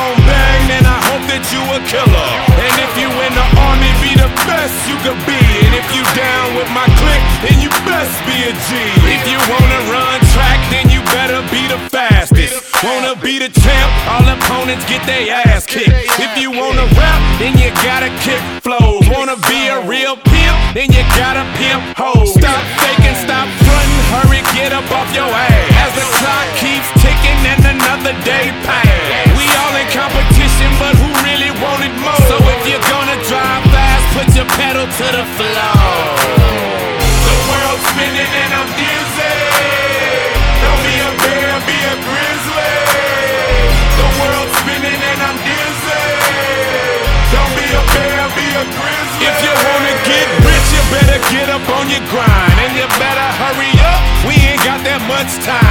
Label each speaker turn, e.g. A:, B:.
A: own bag, then I hope that you a killer. And if you in the army, be the best you could be. And if you down with my clique, then you best be a G. If you wanna run track, then you better be the fastest. Wanna be the champ, all opponents get their ass kicked. If you wanna rap, then you gotta kick flows. Wanna be a real pimp, then you gotta pimp hoes. Stop faking, stop frontin', hurry, get up off your ass. As the clock keeps ticking and another day pass. We all in competition, but who really wanted more? So if you're gonna drive fast, put your pedal to the floor. The world's spinning and I'm dizzy. Don't be a bear, be a grizzly. The world's spinning and I'm dizzy. Don't be a bear, be a grizzly. If you wanna get rich, you better get up on your grind. And you better hurry up, we ain't got that much time.